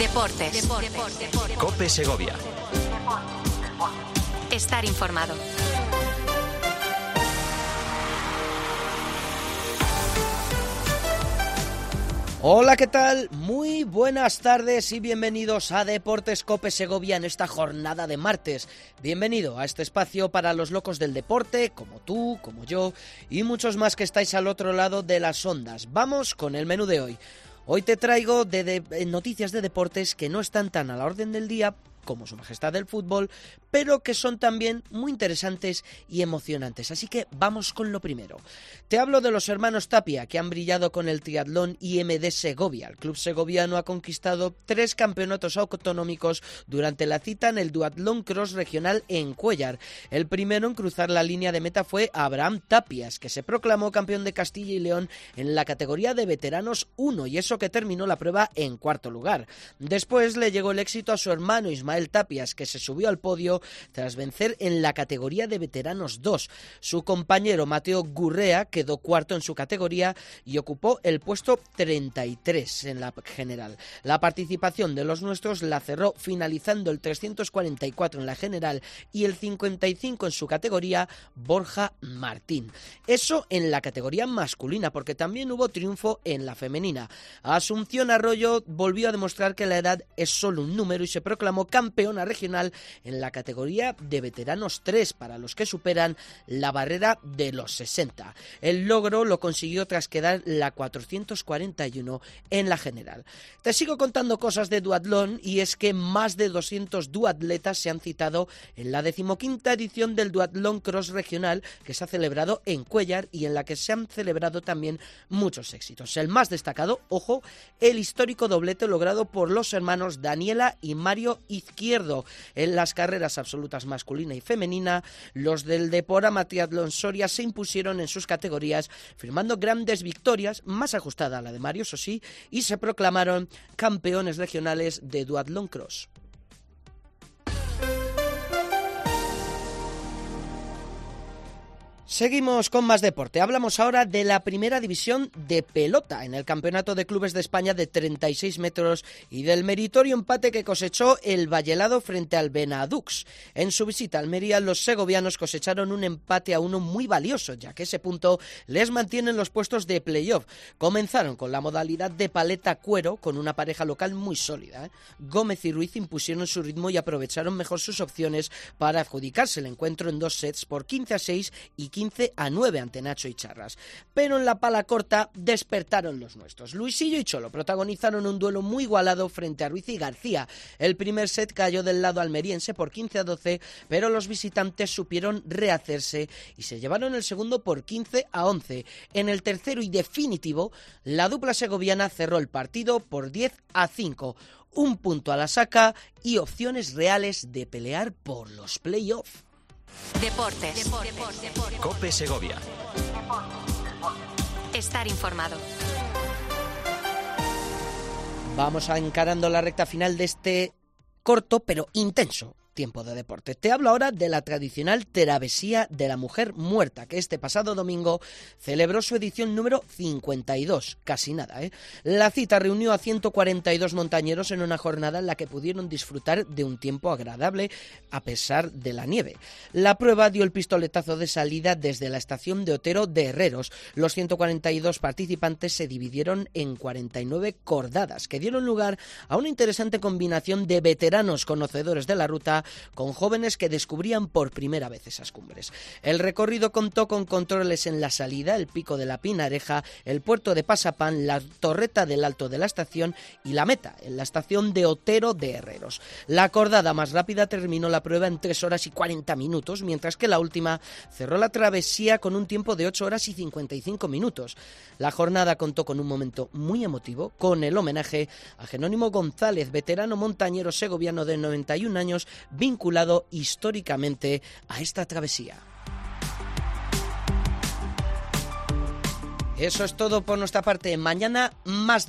Deportes. COPE Segovia. Estar informado. Hola, ¿qué tal? Muy buenas tardes y bienvenidos a Deportes COPE Segovia en esta jornada de martes. Bienvenido a este espacio para los locos del deporte, como tú, como yo y muchos más que estáis al otro lado de las ondas. Vamos con el menú de hoy. Hoy te traigo noticias de deportes que no están tan a la orden del día como Su Majestad del Fútbol, pero que son también muy interesantes y emocionantes. Así que vamos con lo primero. Te hablo de los hermanos Tapia, que han brillado con el triatlón IMD Segovia. El club segoviano ha conquistado 3 campeonatos autonómicos durante la cita en el duatlón cross regional en Cuéllar. El primero en cruzar la línea de meta fue Abraham Tapias, que se proclamó campeón de Castilla y León en la categoría de veteranos 1, y eso que terminó la prueba en cuarto lugar. Después le llegó el éxito a su hermano Ismael Tapias, que se subió al podio tras vencer en la categoría de veteranos 2. Su compañero Mateo Gurrea quedó cuarto en su categoría y ocupó el puesto 33 en la general. La participación de los nuestros la cerró finalizando el 344 en la general y el 55 en su categoría Borja Martín. Eso en la categoría masculina, porque también hubo triunfo en la femenina. Asunción Arroyo volvió a demostrar que la edad es solo un número y se proclamó campeona regional en la categoría de veteranos 3 para los que superan la barrera de los 60. El logro lo consiguió tras quedar la 441 en la general. Te sigo contando cosas de duatlón, y es que más de 200 duatletas se han citado en la 15ª edición del duatlón cross regional que se ha celebrado en Cuéllar y en la que se han celebrado también muchos éxitos. El más destacado, ojo, el histórico doblete logrado por los hermanos Daniela y Mario Izquierdo en las carreras absolutas masculina y femenina. Los del Deporama Triatlón Soria se impusieron en sus categorías, firmando grandes victorias, más ajustada a la de Mario, eso sí, y se proclamaron campeones regionales de duatlón cross. Seguimos con más deporte. Hablamos ahora de la primera división de pelota en el Campeonato de Clubes de España de 36 metros y del meritorio empate que cosechó el Vallelado frente al Benadux. En su visita a Almería, los segovianos cosecharon un empate a 1 muy valioso, ya que ese punto les mantiene en los puestos de playoff. Comenzaron con la modalidad de paleta cuero con una pareja local muy sólida. Gómez y Ruiz impusieron su ritmo y aprovecharon mejor sus opciones para adjudicarse el encuentro en 2 sets por 15-6 y 15-9 ante Nacho y Charras. Pero en la pala corta despertaron los nuestros. Luisillo y Cholo protagonizaron un duelo muy igualado frente a Ruiz y García. El primer set cayó del lado almeriense por 15-12, pero los visitantes supieron rehacerse y se llevaron el segundo por 15-11. En el tercero y definitivo, la dupla segoviana cerró el partido por 10-5. Un punto a la saca y opciones reales de pelear por los playoffs. Deportes. COPE Segovia. Estar informado. Vamos encarando la recta final de este corto pero intenso tiempo de deporte. Te hablo ahora de la tradicional Travesía de la Mujer Muerta, que este pasado domingo celebró su edición número 52. Casi nada, ¿eh? La cita reunió a 142 montañeros en una jornada en la que pudieron disfrutar de un tiempo agradable a pesar de la nieve. La prueba dio el pistoletazo de salida desde la estación de Otero de Herreros. Los 142 participantes se dividieron en 49 cordadas, que dieron lugar a una interesante combinación de veteranos conocedores de la ruta con jóvenes que descubrían por primera vez esas cumbres. El recorrido contó con controles en la salida, el Pico de la Pinareja, el puerto de Pasapán, la torreta del Alto de la estación y la meta, en la estación de Otero de Herreros. La cordada más rápida terminó la prueba en 3 horas y 40 minutos, mientras que la última cerró la travesía con un tiempo de 8 horas y 55 minutos. La jornada contó con un momento muy emotivo, con el homenaje a Jerónimo González, veterano montañero segoviano de 91 años, vinculado históricamente a esta travesía. Eso es todo por nuestra parte. Mañana más